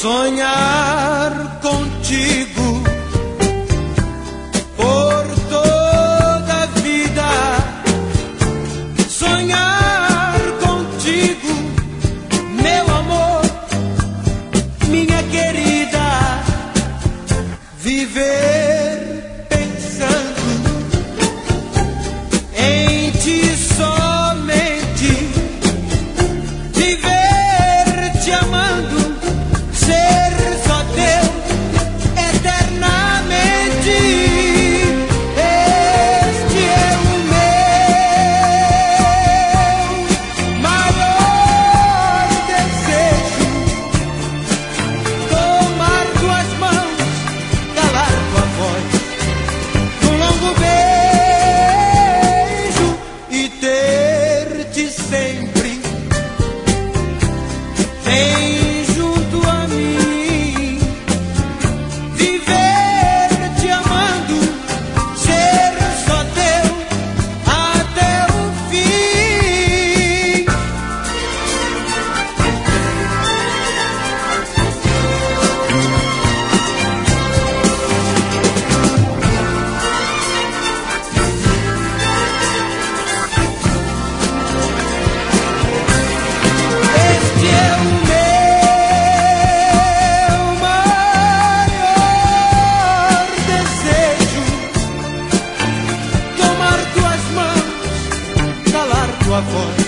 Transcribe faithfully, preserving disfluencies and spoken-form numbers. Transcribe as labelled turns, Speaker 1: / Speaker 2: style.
Speaker 1: sonhar contigo por toda a vida, sonhar contigo, meu amor, minha querida, viver pensando em ti somente, viver te amando, ser só teu eternamente. Este é o meu maior desejo, tomar tuas mãos, calar tua voz, um longo beijo e ter-te sempre bem junto a mim, viver te amando, ser só teu até o fim. Este é o meu maior desejo, tomar tuas mãos, calar tua voz,